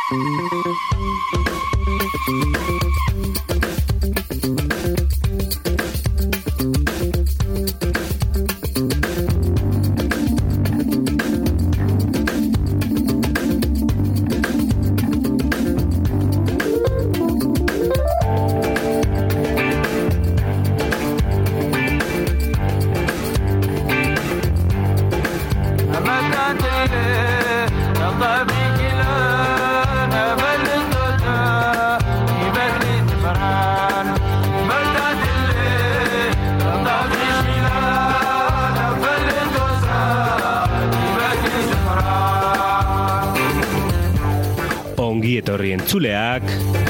Ongi etorri entzuleak,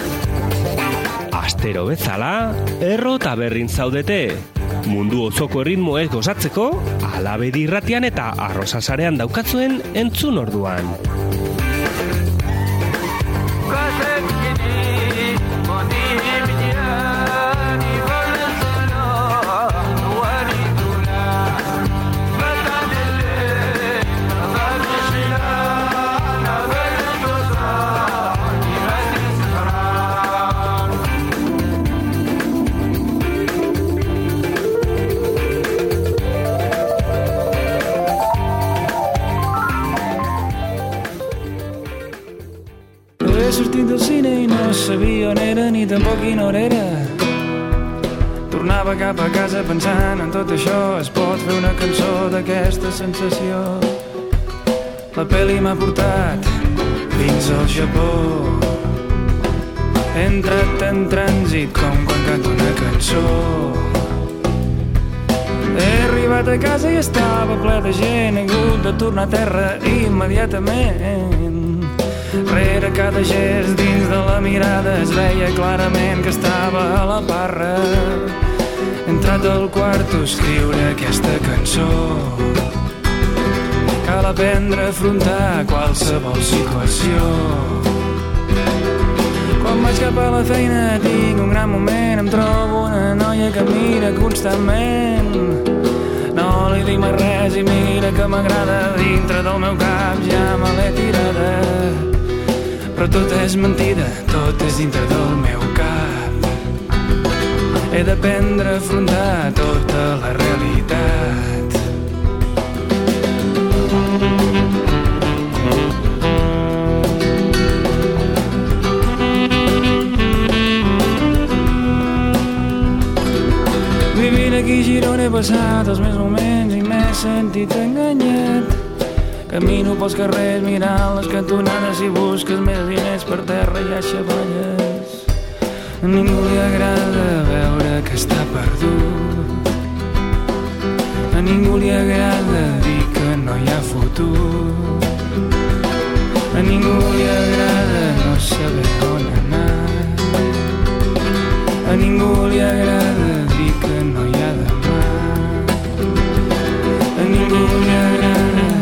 astero bezala, erro taberrin zaudete. Mundu osoko erritmoez gozatzeko, Alabedi irratian eta Arrosasarean daukatzuen entzun orduan. He sortit del cine i no sabia on era ni tampoc quina hora era. Tornava cap a casa pensant en tot això. Es pot fer una cançó d'aquesta sensació. La pel·li m'ha portat fins al Japó. He entrat en trànsit com quan canto una cançó. He arribat a casa i estava ple de gent. He hagut de tornar a terra immediatament. Rere cada gest dins de la mirada es veia clarament que estava a la parra. He entrat al quarto a escriure aquesta cançó. Cal aprendre a afrontar qualsevol situació. Quan vaig cap a la feina tinc un gran moment. Em trobo una noia que mira constantment. No li dic mai res i mira que m'agrada. Dintre del meu cap ja me l'he tirada. Però tot és mentida, tot és dintre del meu cap. He d'aprendre a afrontar tota la realitat. Vivint aquí a Girona he passat els meus moments i m'he sentit enganyat. Camino pels carrers mirant les cantonades i busques més diners per terra i a xavalles. A ningú li agrada veure que està perdut. A ningú li agrada dir que no hi ha futur. A ningú li agrada no saber on anar. A ningú li agrada dir que no hi ha demà. A ningú li agrada.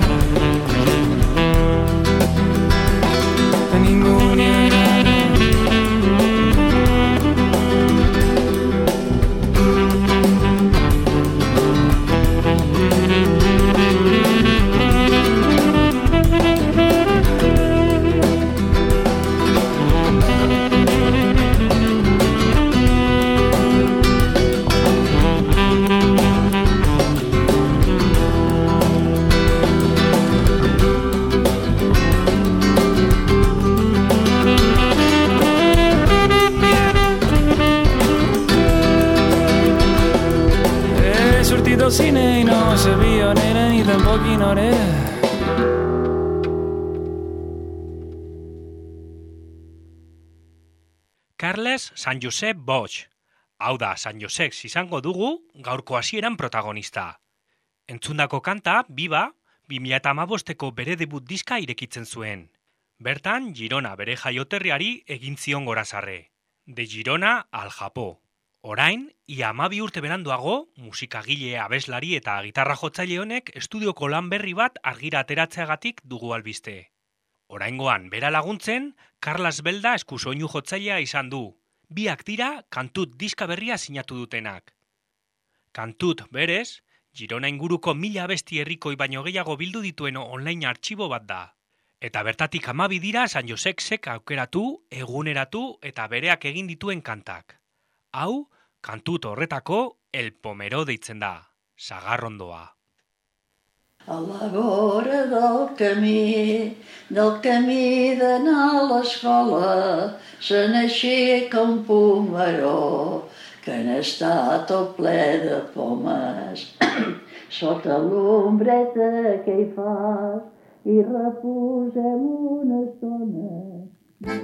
Al cine i no sabia on era ni tampoc quina hora era. Carles San Josep Bosch. Hau da, San Josep izango dugu gaurko hasieran protagonista. Entzundako kanta, Biba, 2015ko bere debut diska irekitzen zuen. Bertan, Girona bere jaioterriari egin zion gorazarre. De Girona al Japó. Orain, ia 12 urte beranduago, musikagile, abeslari eta gitarra jotzaile honek estudioko lan berri bat argira ateratzeagatik dugu albiste. Oraingoan, bera laguntzen, Carlas Belda eskusoinu jotzailea izan du. Biak dira Kantut diska berria sinatu dutenak. Kantut, berez, Girona inguruko 1000 abesti herrikoi baino gehiago bildu dituen online artxibo bat da. Eta bertatik 12 dira San Joseksek aukeratu, eguneratu eta bereak egin dituen kantak. Hau, kantut horretako El Pomero deitzen da, sagarrondoa. A la vora del camí d'anar a l'escola, se n'aixeca un pomeró que n'està tot ple de pomes. Sota l'ombreta que hi fas i reposem una estona.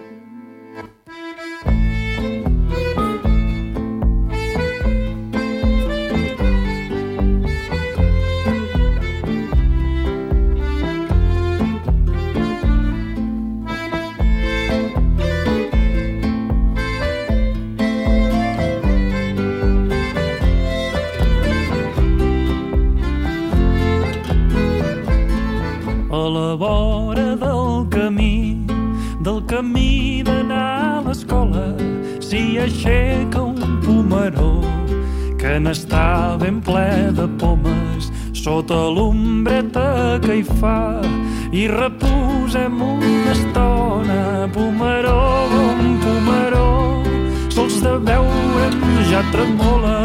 A la vora del camí d'anar a l'escola, s'hi aixeca un pomeró que n'està ben ple de pomes. Sota l'ombreta que hi fa i reposem una estona. Pomeró, bon pomeró, sols de veure'm ja tremola.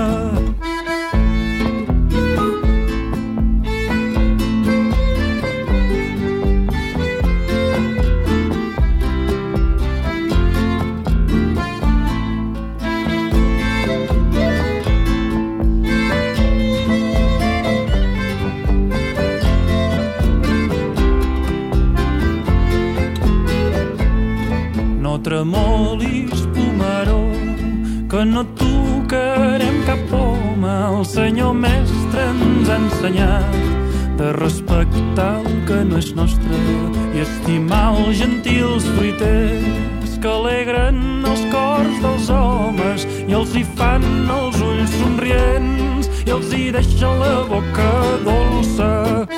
No tremolis, pomeró, que no tocarem cap poma. El senyor mestre ens ha ensenyat de respectar el que no és nostre i estimar els gentils fruiters que alegren els cors dels homes i els hi fan els ulls somrients i els hi deixa la boca dolça.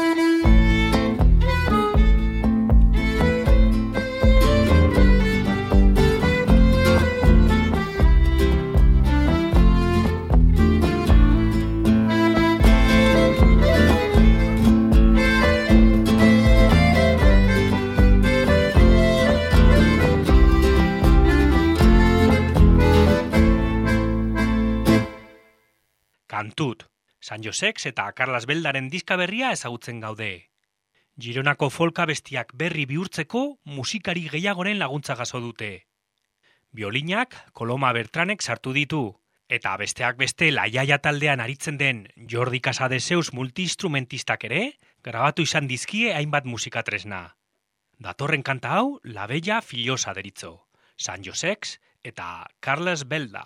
Kantut, San Joseks eta Carles Beldaren diska berria ezagutzen gaude. Gironako folka bestiak berri bihurtzeko musikari gehiagoren laguntza jaso dute. Biolinak Koloma Bertranek sartu ditu, eta besteak beste Laiaia taldean aritzen den Jordi Casadeseus multiinstrumentistak ere grabatu izan dizkie hainbat musikatresna. Datorren kanta hau La Bella Fillosa deritzo, San Joseks eta Carles Belda.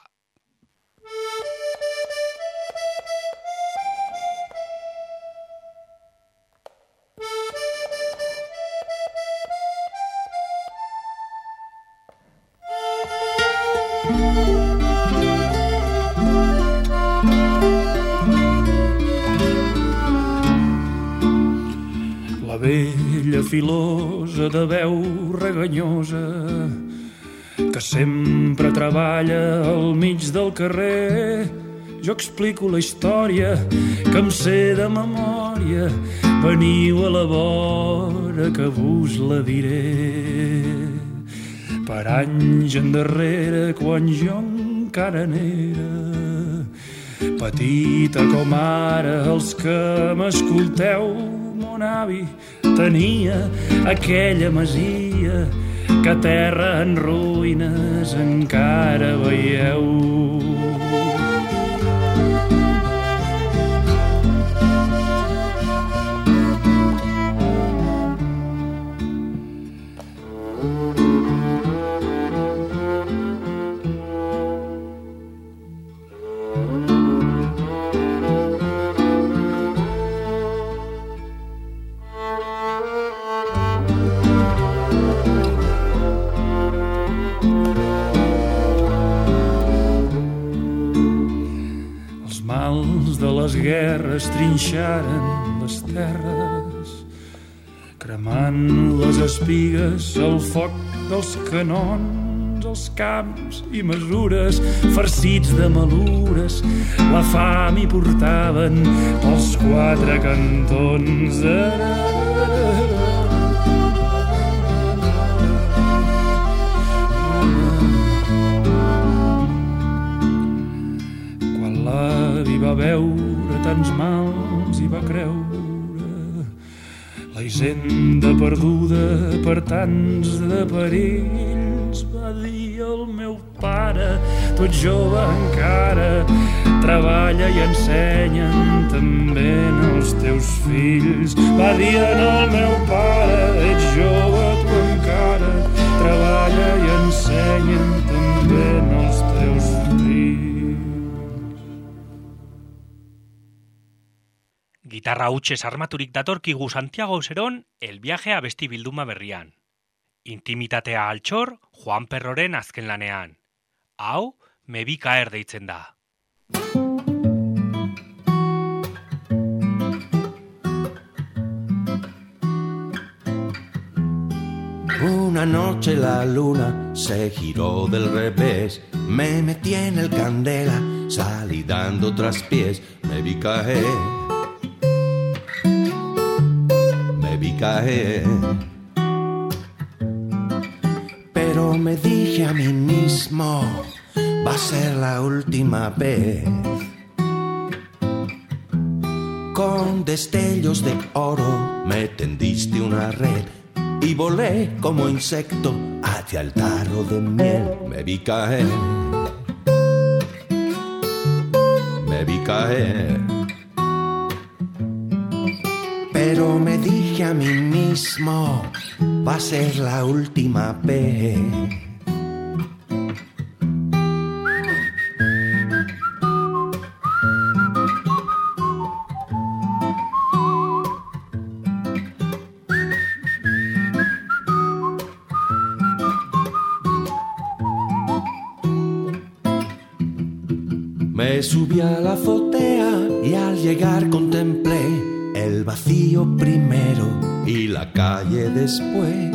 La vella filosa de veu reganyosa que sempre treballa al mig del carrer. Jo explico la història que em sé de memòria. Veniu a la vora que vos la diré. Per anys endarrere, quan jo encara n'era petita com ara, els que m'escolteu, mon avi tenia aquella masia que a terra en ruïnes encara veieu. Les guerres trinxaren les terres, cremant les espigues al foc dels canons, els camps i mesures farcits de malures. La fam hi portaven pels quatre cantons. senda perduda per tants de perills, va dir el meu pare, tu ets jove encara, treballa i ensenyen també els teus fills. Va dir el meu pare, ets jove tu encara, treballa i ensenyen també els teus fills. Gitarra hutsez armaturik datorkigu Santiago Zeron El viaje abesti bilduma berrian. Intimitatea altxor Juan Perroren azken lanean. Hau, Me vi caer deitzen da. Una noche la luna se giró del revés, me metí en el candela, salí dando traspiés, me vi caer. Pero me dije a mí mismo, va a ser la última vez. Con destellos de oro me tendiste una red y volé como insecto hacia el tarro de miel. Me vi caer. Pero me dije a mí mismo, va a ser la última vez. Me subí a la azotea y al llegar contemplé el vacío primero y la calle después.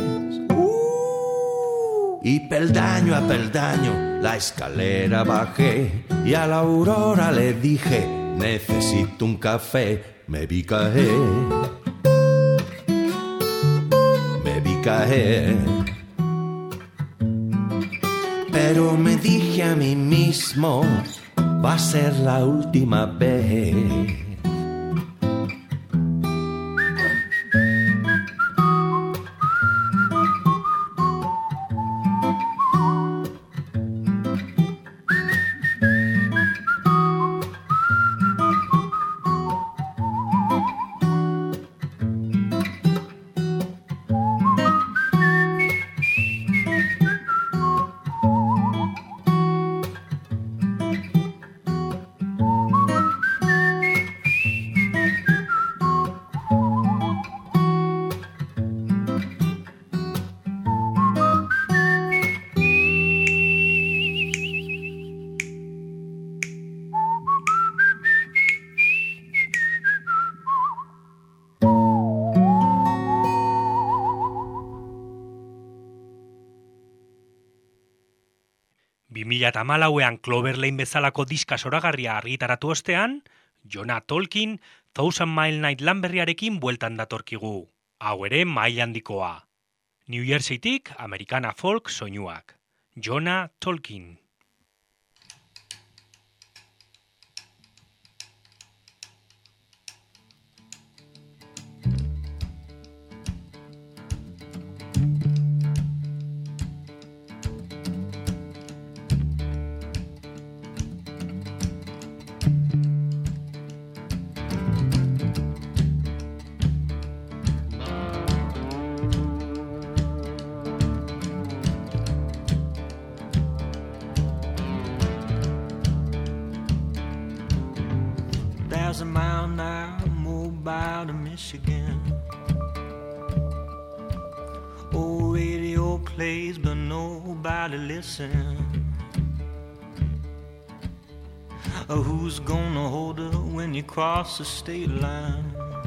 Y peldaño a peldaño la escalera bajé y a la aurora le dije, necesito un café. Me vi caer. Pero me dije a mí mismo, va a ser la última vez. ...2014ean Clover Lane bezalako diska zoragarria argitaratu ostean, Jonah Tolkien Thousand Mile Night lan berriarekin bueltan datorkigu. Hau ere maila handikoa. New Jerseytik Americana folk soinuak. Jonah Tolkien. A mile now, mobile to Michigan. Old radio plays, but nobody listens. Who's gonna hold her when you cross the state line?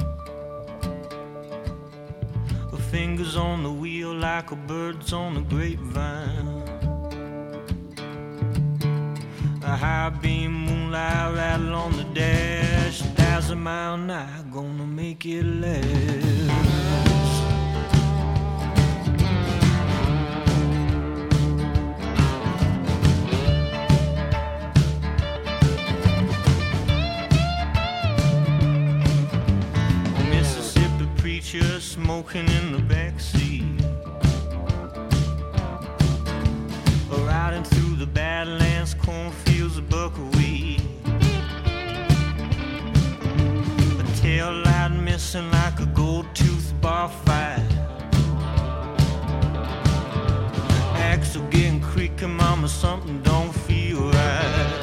Her fingers on the wheel like a bird's on the grapevine. A high beam moonlight rattle on the dash. 1,000 mile night gonna make it last. Mississippi preacher smoke smoking in the backseat, riding through the Badlands, cornfields of buckwheat, a tail light missing like a gold-toothed bar fight, axle getting creaky, mama, something don't feel right.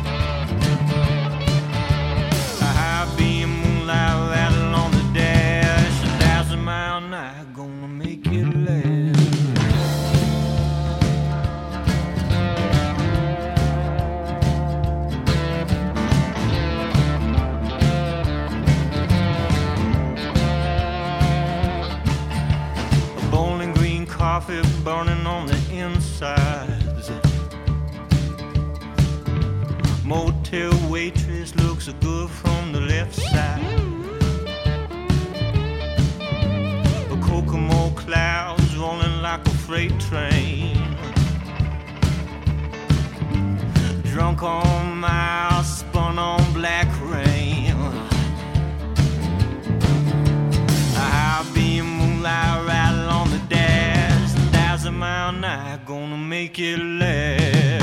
A high beam moonlight rattle on the dash, 1,000 mile an hour, gonna make it last. Bowling green coffee burning on the insides. Motel waitress looks good from the left side. Kokomo clouds rolling like a freight train. Drunk on miles, spun on black rain. A high beam moonlight rattle on the dash, 1,000 mile an hour, gonna make it last.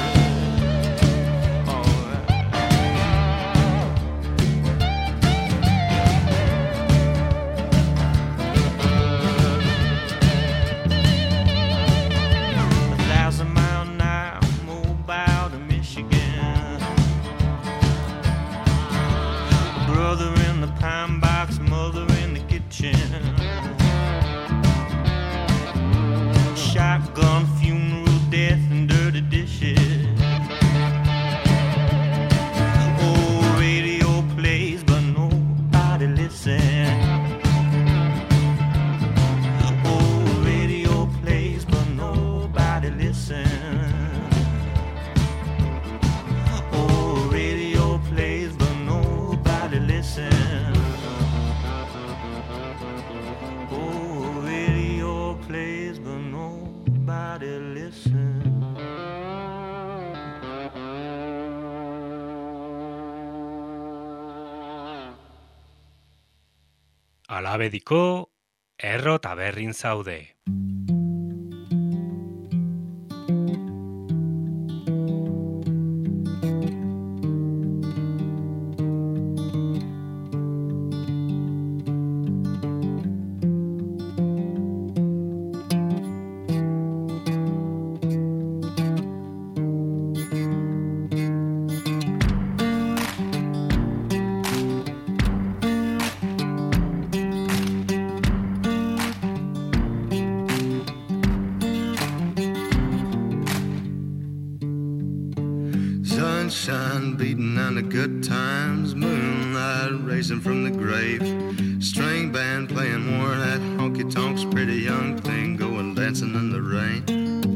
Pine box, mother in the kitchen. Shotgun, funeral, death, and dirty dishes. Oh, radio plays, but nobody listens. Oh, radio plays, but nobody listens. Oh, radio plays, but nobody listens. Plays, but nobody listens. Alabediko, erro taberrin zaude. Sunshine beating on the good times, moonlight raising from the grave, string band playing more of that honky-tonks, pretty young thing going dancing in the rain.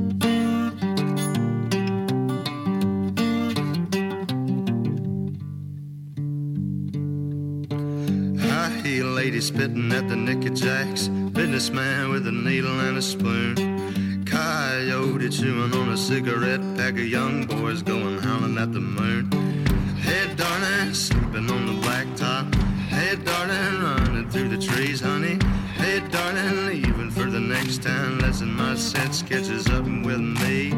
High-heel lady spitting at the Nicky Jacks, businessman with a needle and a spoon, coyote chewing on a cigarette, pack of young boys going howling at the moon. Hey darling, sleeping on the blacktop. Hey darling, running through the trees, honey. Hey darling, leaving for the next town. Lesson my set sketches up with me.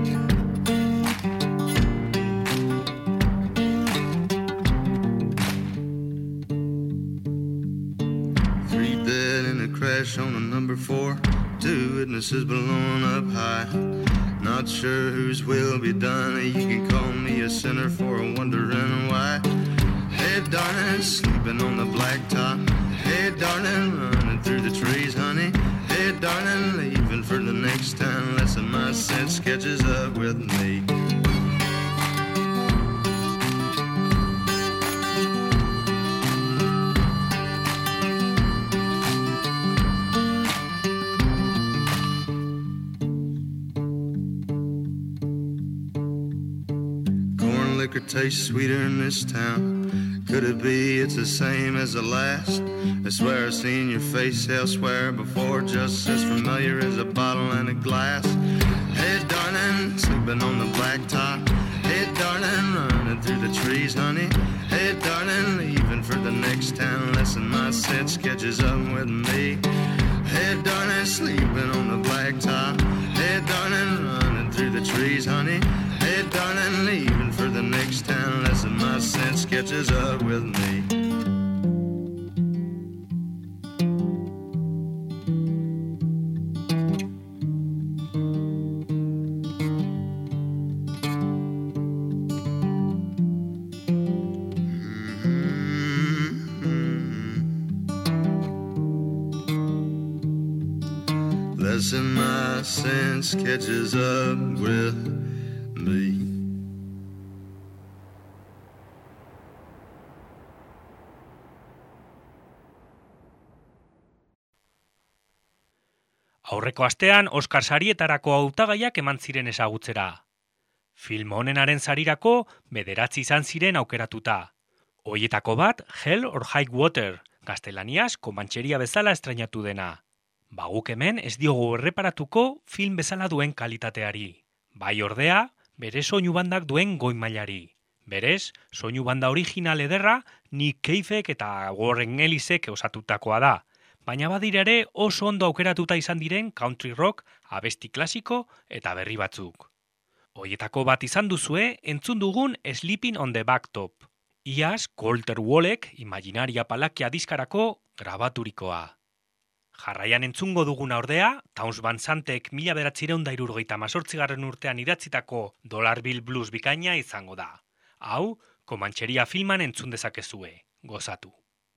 Three dead in a crash on a number 4. 2 witnesses blown up high. Not sure whose will be done. You can call me a sinner for wondering why. Hey darling, sleeping on the blacktop. Hey darling, running through the trees, honey. Hey darling, leaving for the next town. Lesson my set sketches up with me. Liquor tastes sweeter in this town. Could it be it's the same as the last? I swear I've seen your face elsewhere before, just as familiar as a bottle and a glass. Hey darling, sleeping on the blacktop. Hey darling, running through the trees, honey. Hey darling, leaving for the next town. Lesson my set sketches up with me. Hey, darling, sleeping on the blacktop. Hey, darling, running through the trees, honey. Hey, darling, leaving for the next town. Listen, my sense catches up with me. Listen, my sense catches up with me. Aurreko astean Oscar sarietarako hautagaiak eman ziren ezagutzera. Film honenaren sarirako 9 izan ziren aukeratuta. Hoietako bat Hell or High Water, gaztelaniaz Komancheria bezala estrainatu dena. Guk hemen ez diogu erreparatuko film bezala duen kalitateari. Bai ordea, bere soinu bandak duen goi mailari. Berez, soinu banda original ederra Nick Cavek eta Warren Ellisek osatutakoa da. Baina badira ere oso ondo aukeratuta izan diren country rock, abesti klasiko eta berri batzuk. Hoietako bat izan duzue entzun dugun Sleeping on the Backtop. Iaz, Colter Wallek Imaginaria palakia diskarako grabaturikoa. Jarraian entzungo duguna ordea, Townes Van Zantek 1978 urtean idatzitako Dollar Bill Blues bikaina izango da. Hau, Komancheria filman entzun dezakezue. Gozatu.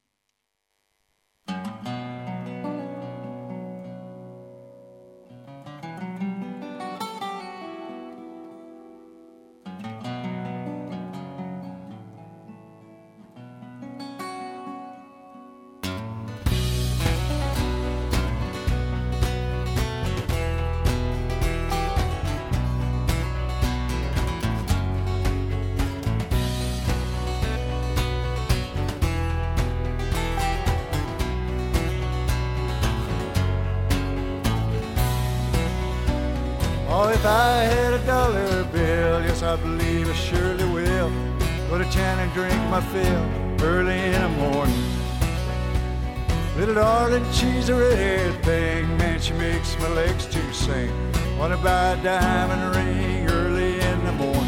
Oh, if I had $1 bill, yes, I believe I surely will. Go to town and drink my fill early in the morning. Little darling, she's a red thing, man, she makes my legs to sing. Wanna buy a diamond ring early in the morning.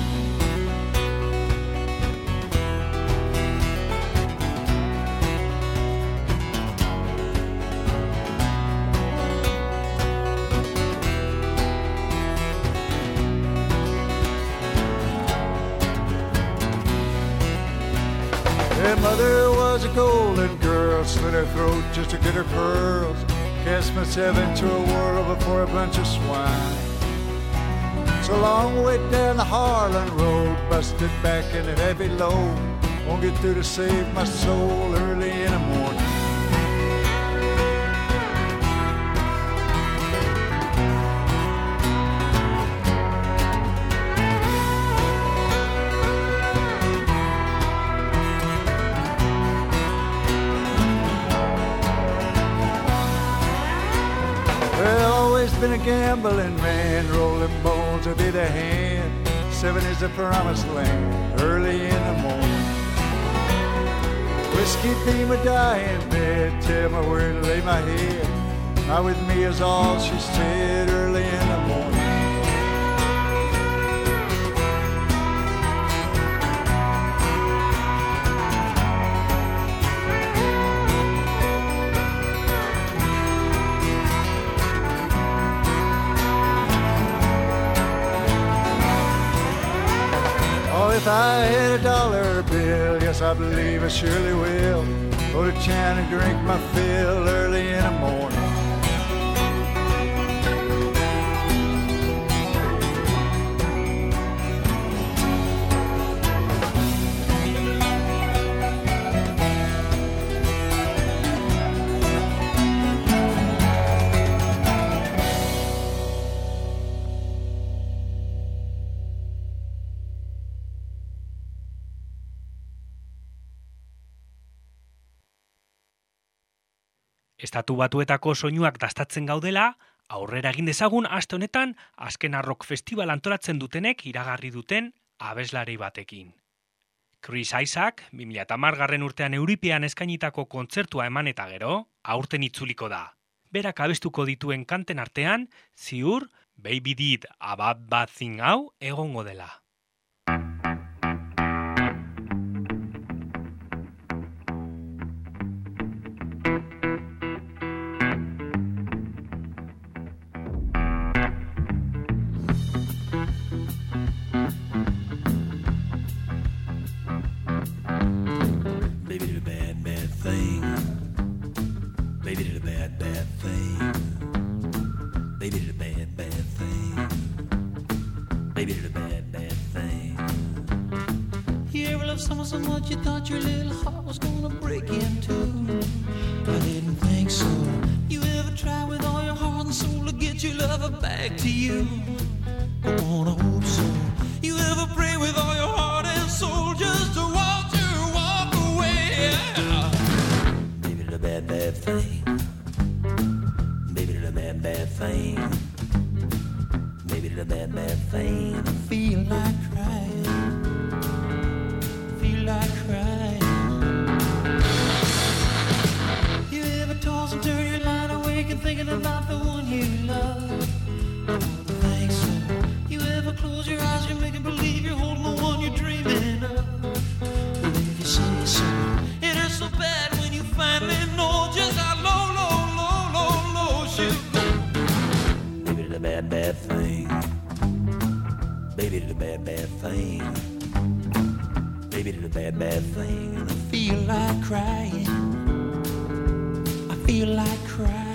Her mother was a golden girl, slit her throat just to get her pearls. Cast myself into a whirl before a bunch of swine. So long way down the Harlan Road, busted back in a heavy load. Won't get through to save my soul early in the morning. Been a gambling man, rolling bones will be the hand. 7 is the promised land, early in the morning. Whiskey be my dying bed, tell me where to lay my head. Not with me is all she said, early in the morning. If I had $1 bill, yes, I believe I surely will. Go to town and drink my fill early in the morning. Estatu Batuetako soinuak dastatzen gaudela, aurrera egin dezagun aste honetan azken rock festival antolatzen dutenek iragarri duten abeslari batekin. Chris Isaak, 2010 urtean Euripean eskainitako kontzertua eman eta gero, aurten itzuliko da. berak abestuko dituen kanten artean, ziur, Baby Did a Bad Thing hau egongo dela. Baby did a bad, bad thing. Baby did a bad, bad thing. Baby did a bad, bad thing. Baby did a bad, bad thing. You ever loved someone so much you thought your little heart was gonna break in two? But I didn't think so. You ever try with all your heart and soul to get your lover back to you? I wanna hope so. You ever pray with all your heart and soul just to watch her walk away? Baby did a bad, bad thing. Baby did a bad, bad thing. Baby did a bad, bad thing. I feel like crying. Feel like crying. You ever toss and turn your line awake and thinking about the one you love? Think so. You ever close your eyes, you're making believe you're holding the one you're dreaming of? Well, if you say so, it hurts so bad when you finally know just how low, low, low, low, low she goes. Baby did a bad, bad thing. Baby did a bad, bad thing. Baby did a bad, bad thing. And I feel like crying. I feel like crying.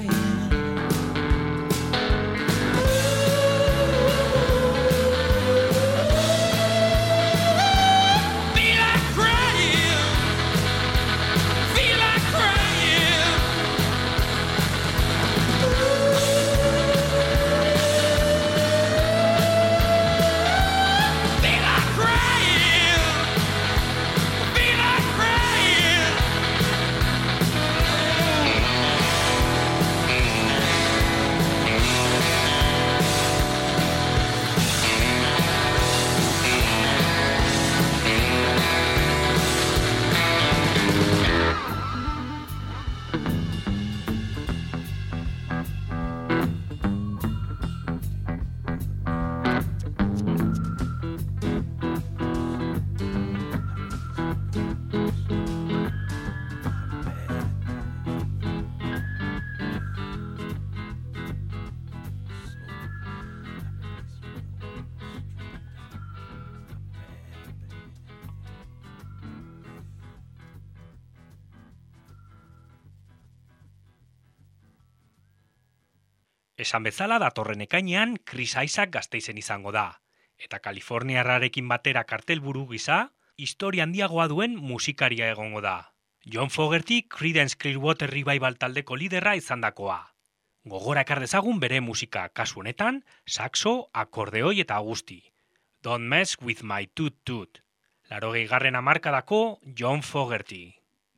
Esan bezala datorren ekainean Chris Isaac Gasteizen izango da, eta Kaliforniarrarekin batera kartelburu gisa, historia handiagoa duen musikaria egongo da. John Fogerty Creedence Clearwater Revival taldeko liderra izandakoa. Gogora ekar dezagun bere musika, kasu honetan, saxo, akordeoi eta guzti. Don't mess with my toot-toot. 80. hamarkadako John Fogerty.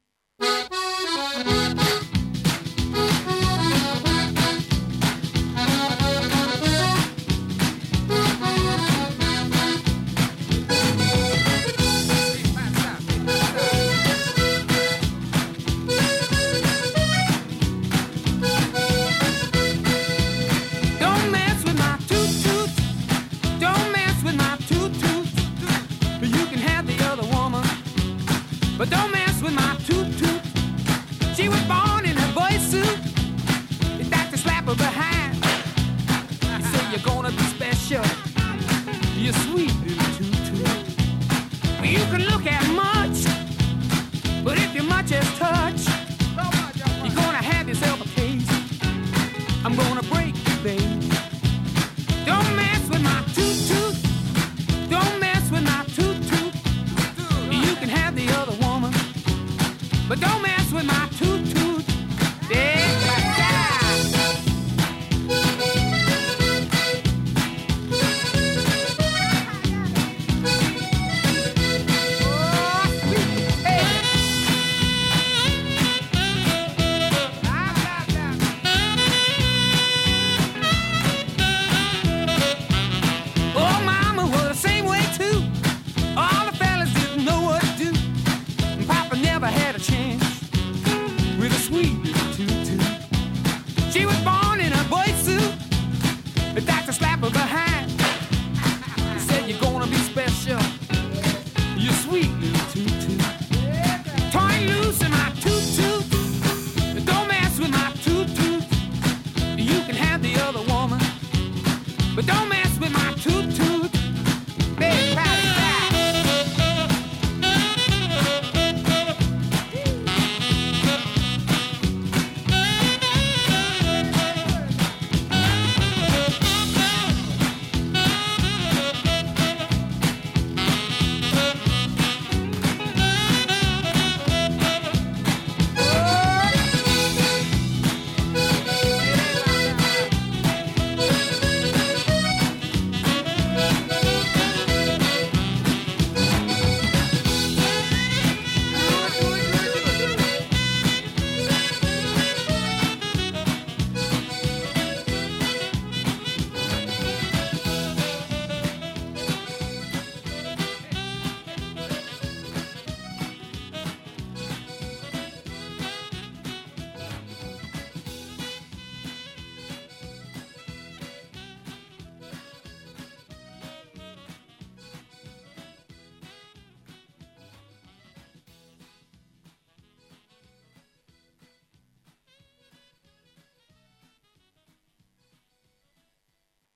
But don't mess with my toot-toot. She was born in a boy suit. You got to slap her behind. You say you're gonna be special. You're sweet little toot-toot. Well, you can look at much, but if your much is touch, you're gonna have yourself a case. I'm gonna break you, babe. Don't mess with my toot-toot. Don't mess with my toot-toot. You can have the other woman, but don't mess with my toot-toot. Yeah. Oh, sweet. Hey.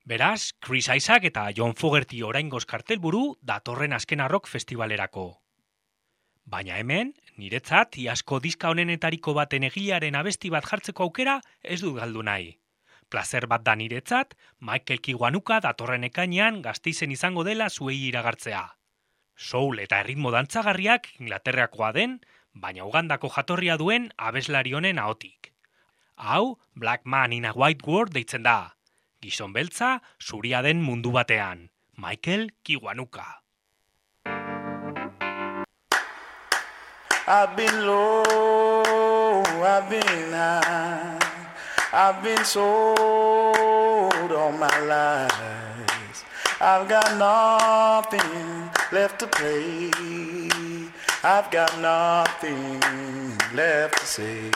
Beraz, Chris Isaac eta John Fogerty oraingoz kartelburu datorren azken rock festivalerako. Baina hemen, niretzat, iazko diska honenetariko baten egilearen abesti bat jartzeko aukera ez dut galdu nahi. Plazer bat da niretzat, Michael Kiwanuka datorren ekainean Gasteizen izango dela zuei iragartzea. Soul eta erritmo dantzagarriak Inglaterrakoa den, baina Ugandako jatorria duen abeslari honen ahotik. Hau, Black Man in a White World deitzen da. Gizon beltza, zuria den mundu batean. Michael Kiwanuka. I've been low, I've been high, I've been sold all my life. I've got nothing left to play, I've got nothing left to say.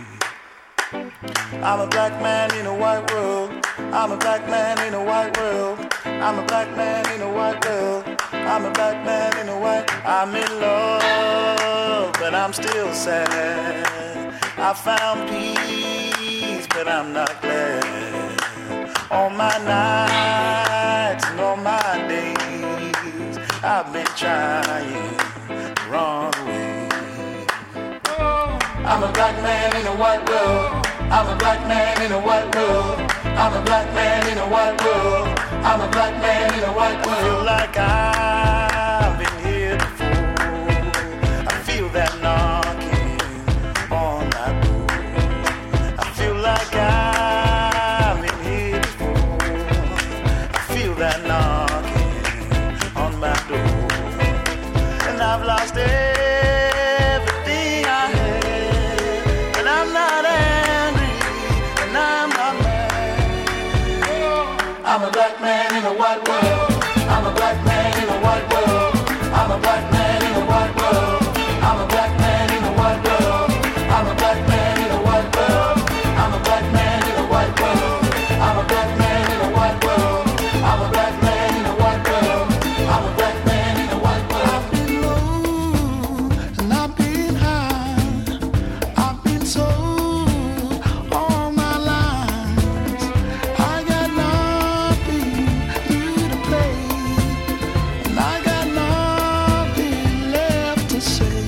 I'm a black man in a white world, I'm a black man in a white world, I'm a black man in a white world, I'm a black man in a white. I'm in love, but I'm still sad. I found peace, but I'm not glad. All my nights and all my days, I've been trying to run away. I'm a black man in a white world, I'm a black man in a white world, I'm a black man in a white world, I'm a black man in a white world. I feel like I've been here before, I feel that knocking on my door. I feel like I've been here before, I feel that knocking on my door. And I've lost everything I had, and I'm not angry, and I'm not mad. I'm a black man in a white world, I'm a black man in a white world, I'm a black man in a white world, I'm a black man in a white world, I'm a black man in a white world, I'm a black man in a white world, I'm a black man in a white world, I'm a black man in a white world, I'm a black man in a white world. I've been low and I've been high, I've been sold all my life. I got nothing new to play, and I got nothing left to say.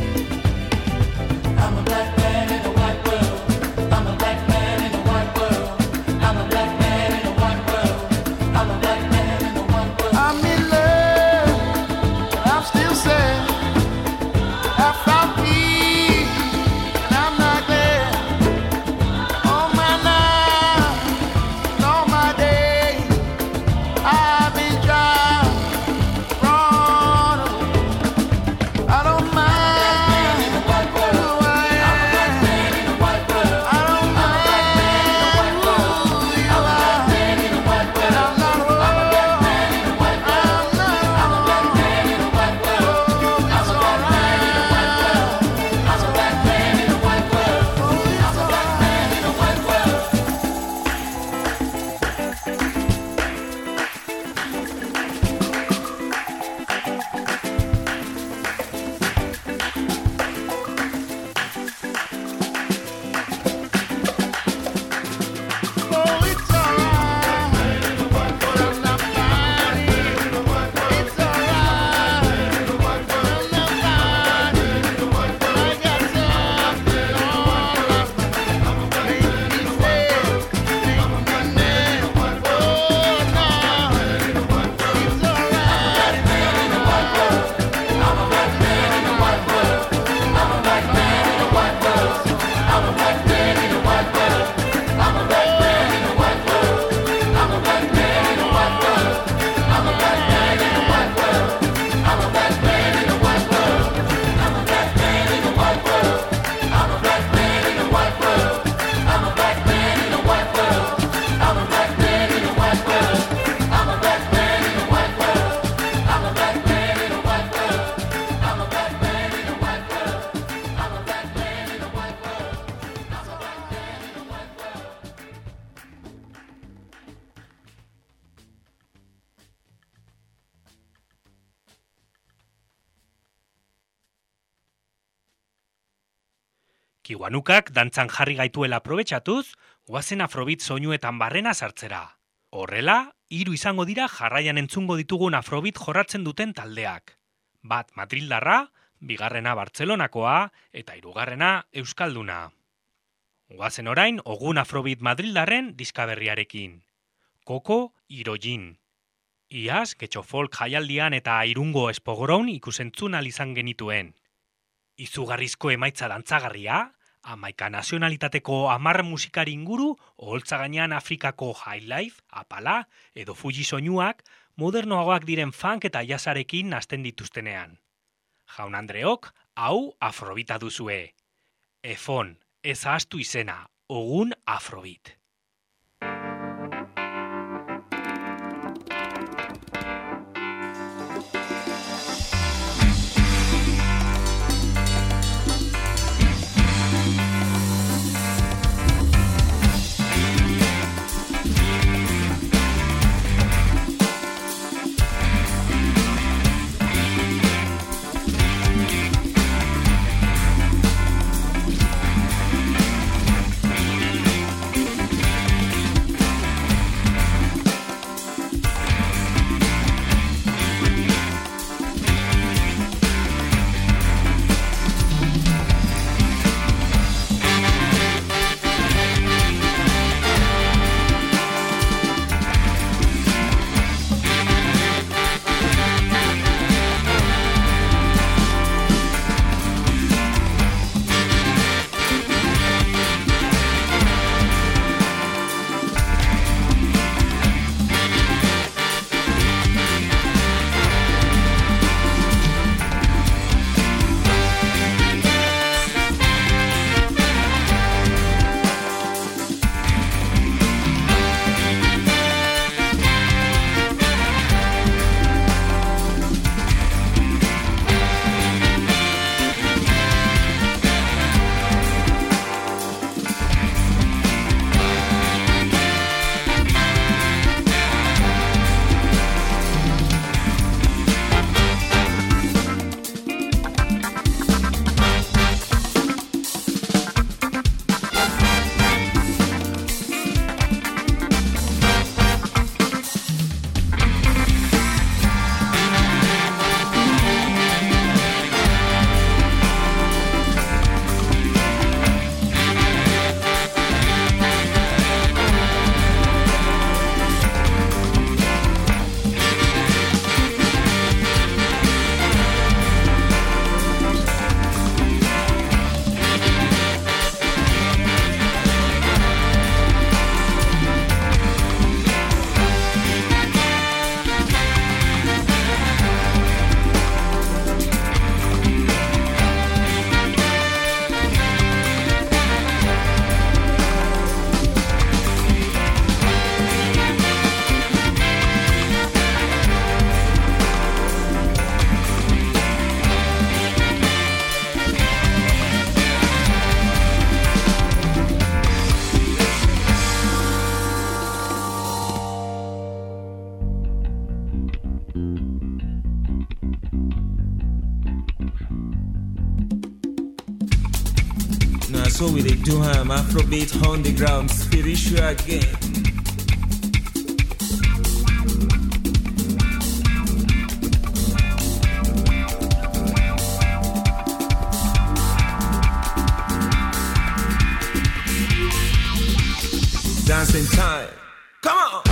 I'm a black man in a white world, I'm a black man in a white world, I'm a black man in a white world, I'm a black man in a white world. I'm in love, but I'm still sad. I found peace, and I'm not glad. All my nights and all my days, I've been trying to run away. I don't mind who I am. I don't mind who you are. And I'm not wrong. I'm not wrong. It's alright. I'm a black man in a white world. I'm a black man in a white world. Oh, it's alright. I'm not fine. It's alright. I'm not fine. I got something on my mind. Make me sad, make me mad. Oh, no. It's alright. I'm a black man in a white world. I'm a black man in a white world. I'm a black man in a white world. I'm a black man in a white world. I'm a black man in a white world. I'm a black man in a white world. I'm a black man in a white world. I'm a black man in a white world. I'm a black man in a white world. I'm a black man in a white world. I'm a black man in a white world. I'm a black man in a white world. I'm a black man in a white world. I'm a black man in a white world. I'm a black man in a white world. I'm a black man in a white world. Kiwanukak dantzan jarri gaituela aprobetxatuz, guazen afrobit soinuetan barrena sartzera. Horrela, 3 izango dira jarraian entzungo ditugun afrobeat jorratzen duten taldeak. Bat Madrildarra, bigarrena Bartzelonakoa eta hirugarrena Euskalduna. Goazen orain Ogun Afrobeat Madrildarren diska berriarekin. Koko Irojin. Iaz, Getxo Folk jaialdian eta Irungo Espogroun ikusentzun izan genituen. Izugarrizko emaitza dantzagarria, 11 nazionalitateko 10 musikari inguru, oholtza gainean Afrikako highlife, apala edo Fuji soinuak, modernoagoak diren funk eta jazzarekin nahasten dituztenean. Jaun Andreok, hau afrobita duzue. Efon, ez ahaztu izena, Ogun Afrobeat. So we dey do am Afrobeat on the ground, spiritual again. Dancing time, come on.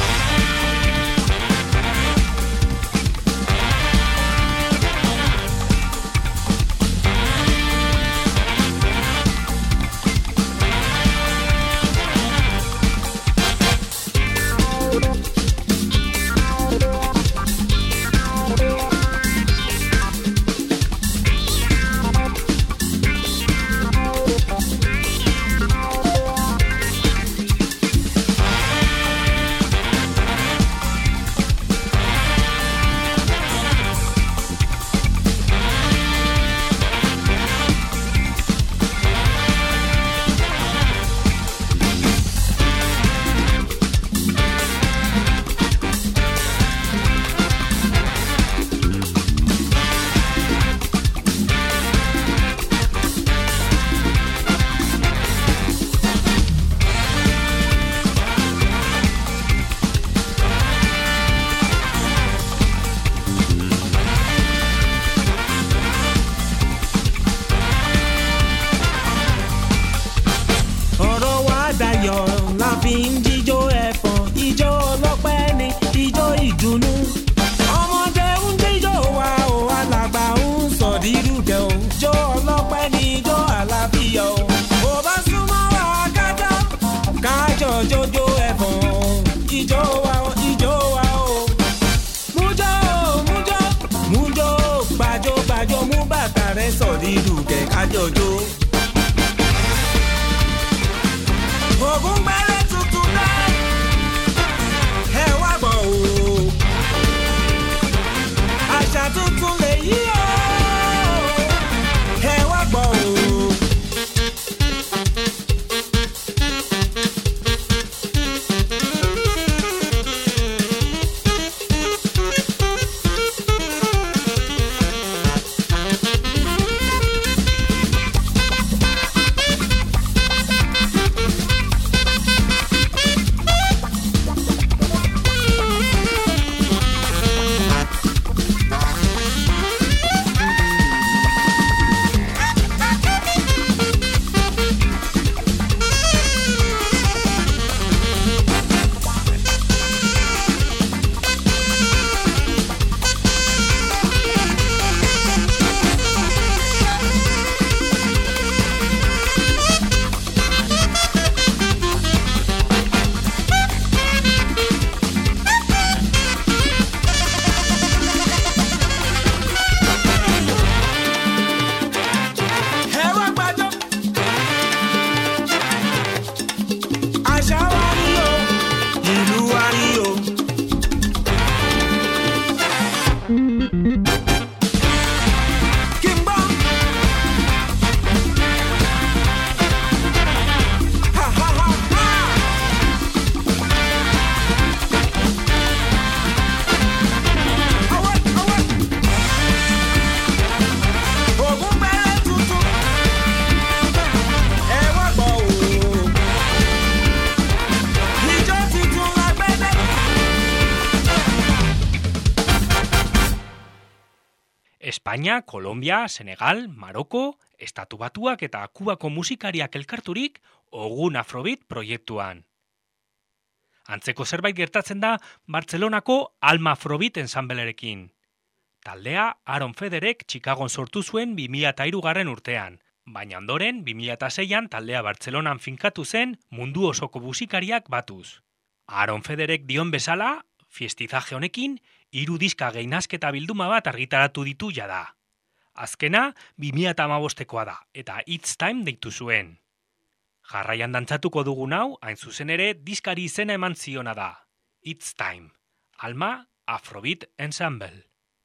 sọ̀rí ìdùkẹ́ kájọjó. Ògún gbẹ́rẹ́ tuntun náà ẹ wá gbọ́ o. Àṣà tuntun lè yí o. Ẹ wá gbọ́ o. Espainia, Kolombia, Senegal, Maroko, Estatu Batuak eta Kubako musikariak elkarturik Ogun Afrobeat proiektuan. Antzeko zerbait gertatzen da Bartzelonako Alma Afrobeat ensamblerekin. Taldea Aaron Federek Chicagon sortu zuen 2003 urtean, baina ondoren 2006an taldea Bartzelonan finkatu zen mundu osoko musikariak batuz. Aaron Federek dion bezala, fiestizaje honekin 3 diska geinazketa bilduma bat argitaratu ditu jada. Azkena 2015koa da eta It's Time deitu zuen. Jarraian dantzatuko dugun hau, hain zuzen ere diskari izena eman ziona da. It's Time. Alma Afrobeat Ensemble.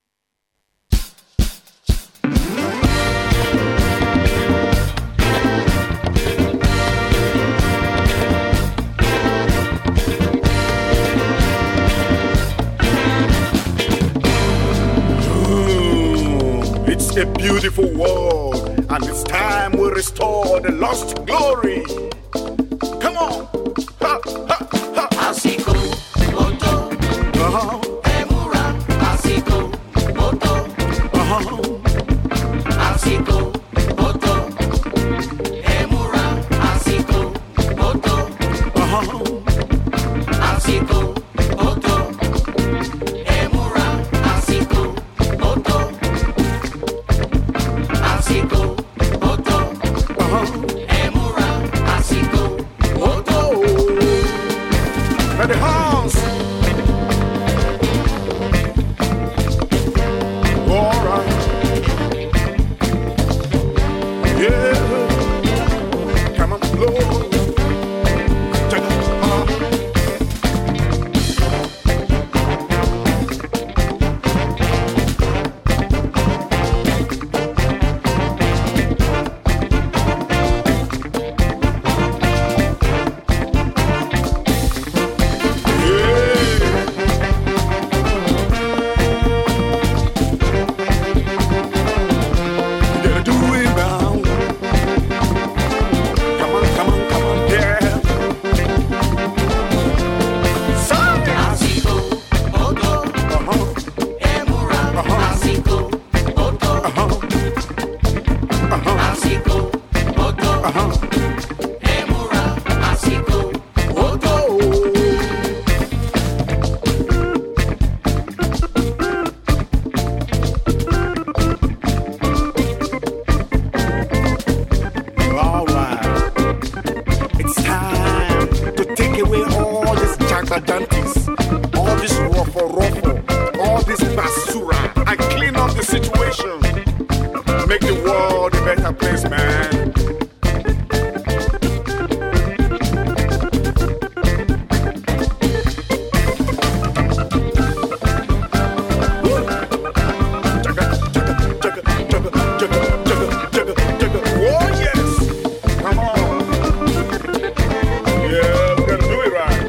It's a beautiful world, and it's time we restore the lost glory. Come on, ha, ha, ha. Asiko, Moto, Emura, Asiko, Moto, Asiko, Moto, Emura, Asiko, Moto, Asiko, Moto, Emura, Asiko, Moto. Asiko, Moto, Emura, Asiko, Moto. At the house. All right. Yeah. Come on, Lord. Check it out. Make the world better place, man. Oh, yes. Come on. Yeah, we're gonna do it right.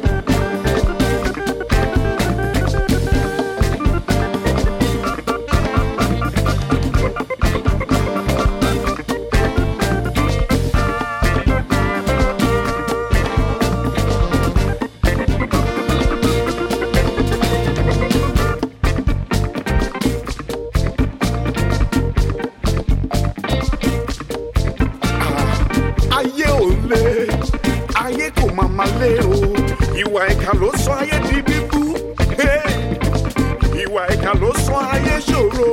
Ayé ò le, ayé kò máa ma lé o. Ìwà ìkà ló sọ ayé di bíbú. Hey! Ìwà ìkà ló sọ ayé ṣòro.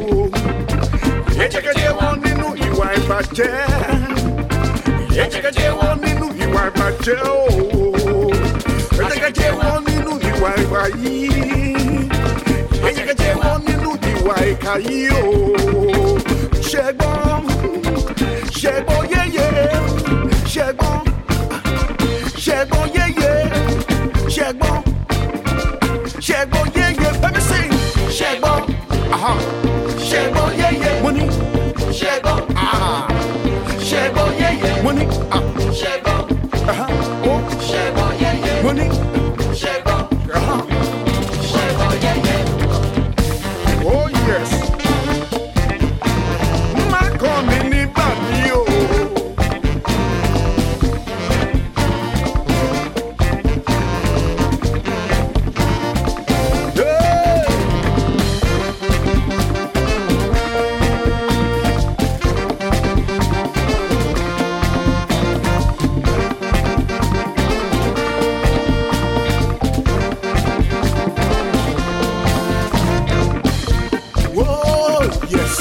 Ẹ jẹ́ ká jẹ́wọ́ nínú ìwà ìbàjẹ́. Ẹ jẹ́ ká jẹ́wọ́ nínú ìwà ìbàjẹ́ o. Ẹ jẹ́ ká jẹ́wọ́ nínú ìwà ìwà yìí. Ẹ jẹ́ ká jẹ́wọ́ nínú ìwà ìkà yìí o. Ṣẹ́gbọ́n, ṣẹ́gbọ́n yéyé, ṣẹ́gbọ́n, ṣẹ́gbọ́n yéyé, ṣẹ́gbọ́n, ṣẹ́gbọ́n yéyé, let me sing. Ṣẹ́gbọ́n, ṣẹ́gbọ́n yéyé, mo ní. Ṣẹ́gbọ́n, ṣẹ́gbọ́n yéyé, mo ní. Ṣẹ́gbọ́n, ṣẹ́gbọ́n yéyé, mo ní. Ṣẹ́gbọ́n, ṣẹ́gbọ́n yéyé. Oh yes. Má kọ́ mi nígbà mi o. Hey! Whoa, yes.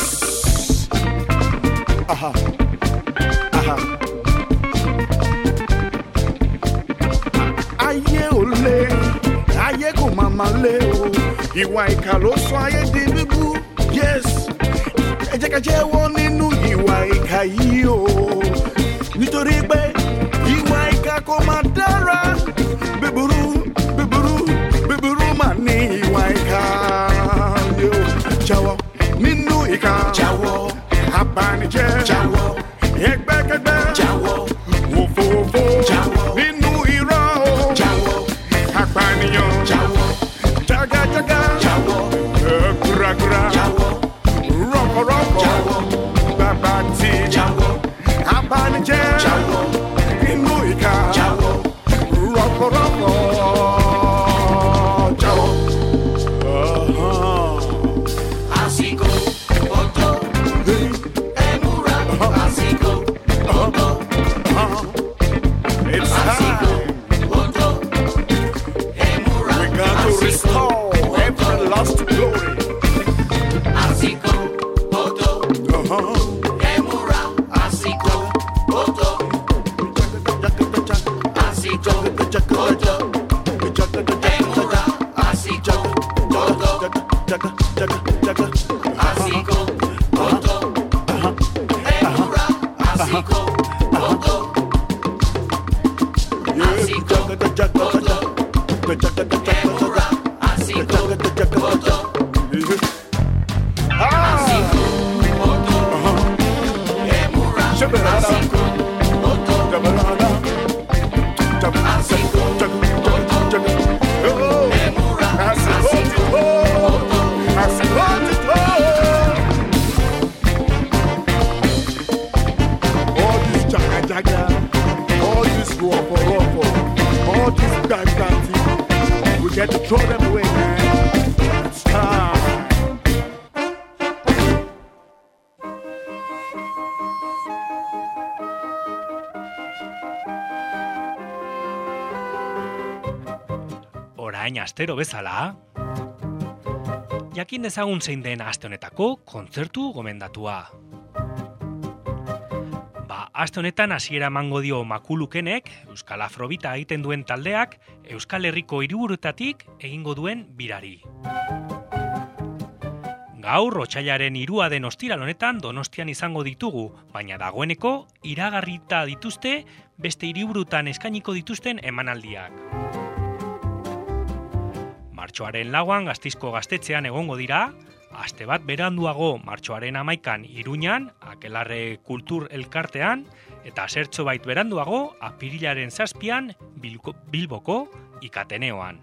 Ayé ò le, ayé kò máa ma lé o. Ìwà ìkà ló sọ ayé di bíbú. Yes. Ẹ jẹ́ ká jẹ́wọ́ nínú ìwà ìkà yìí o. Nítorí pé ìwà ìkà kò máa dára. Bíburú, bíburú, bíburú mà ní ìwà ìkà. Yóò jáwọ́ nínú ìkà. Jáwọ́. Abanijẹ́. Jáwọ́. Ẹgbẹ́kẹ́gbẹ́. Jáwọ́. Òfófó. Jáwọ́. Nínú irọ́ o. Jáwọ́. Apànìyàn. Jáwọ́. Jágajàga. Jáwọ́. Gúragúra. Jáwọ́. Rọ́kọ̀rọ́kọ̀. Jáwọ́. Bàbàtì. Jáwọ́. Abanijẹ́. Jáwọ́. Nínú ìkà. Jáwọ́. Rọ́kọ̀rọ́kọ̀. Jáwọ́. Àsìkò ọ̀tọ̀, ẹ múra. Àsìkò ọ̀tọ̀, It's àsìkò time. ọ̀tọ̀, ẹ múra. We got to restore every lost glory. Àsìkò ọ̀tọ̀, ẹ múra. Àsìkò ọ̀tọ̀, àsìkò ọ̀tọ̀, ẹ múra. Àsìkò ọ̀tọ̀, àsìkò ọ̀tọ̀, ẹ múra. Àsìkò ọ̀tọ̀, àsìkò ọ̀tọ̀, ẹ múra. Àsìkò ọ̀tọ̀. All this rough, all this bad, we get to throw them away, man. It's time. Orain astero bezala, jakin dezagun zein den aste honetako kontzertu gomendatua. Aste honetan hasiera emango dio Makulukenek, Euskal Afrobita egiten duen taldeak, Euskal Herriko hiriburuetatik egingo duen birari. Gaur otsailaren 3 den ostiral honetan Donostian izango ditugu, baina dagoeneko iragarrita dituzte beste hiriburutan eskainiko dituzten emanaldiak. Martxoaren 4 Gasteizko Gaztetxean egongo dira, aste bat beranduago martxoaren 11 Iruñan, Akelarre Kultur Elkartean, eta zertxobait beranduago apirilaren 7 Bilboko Ikateneoan.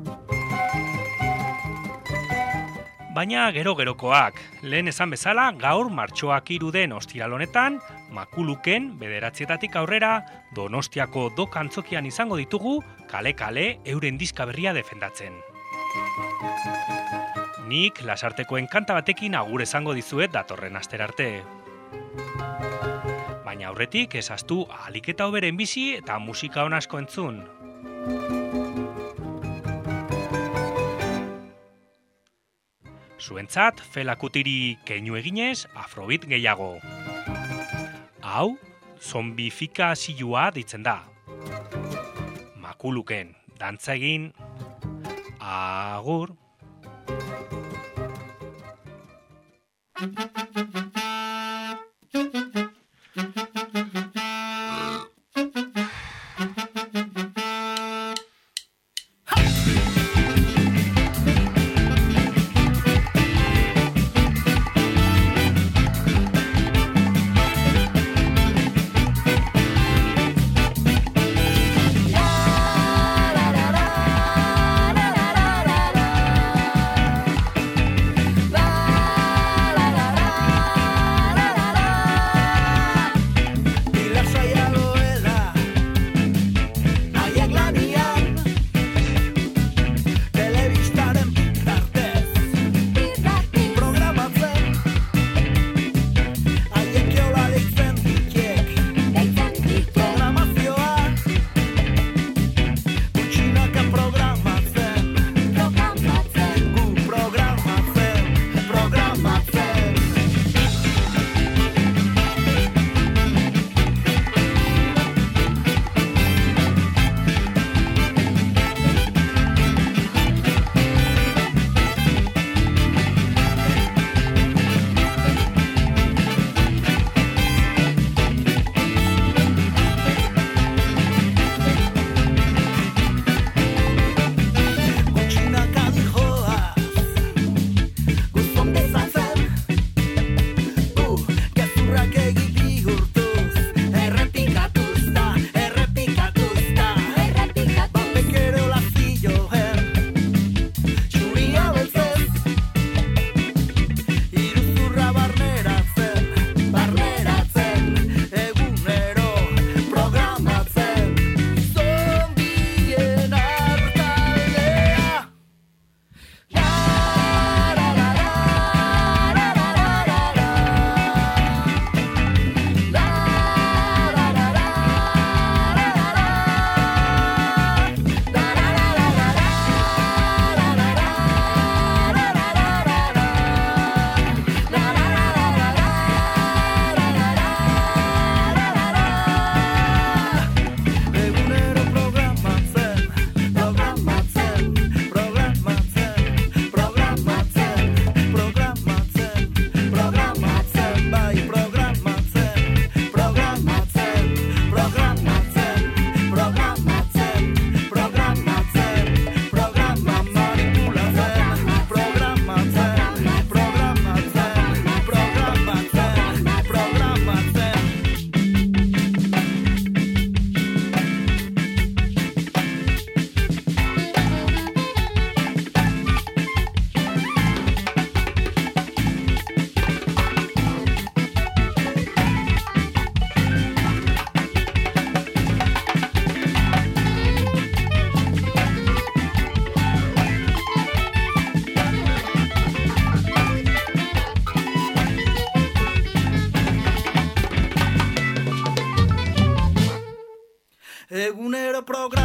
Baina gero-gerokoak, lehen esan bezala gaur martxoak 3 den ostiral honetan, Makuluken 9 aurrera Donostiako Dok Antzokian izango ditugu kale-kale euren diska berria defendatzen. Nik Lasartekoen kanta batekin agur esango dizuet datorren astera arte. Baina aurretik ezaztu ahalik eta hoberen bizi eta musika on asko entzun. Zuentzat, felakutiri keinu eginez, afrobeat gehiago. Hau, zombifikazioa ditzen da. Makuluken, dantza egin, agur. Egunero programa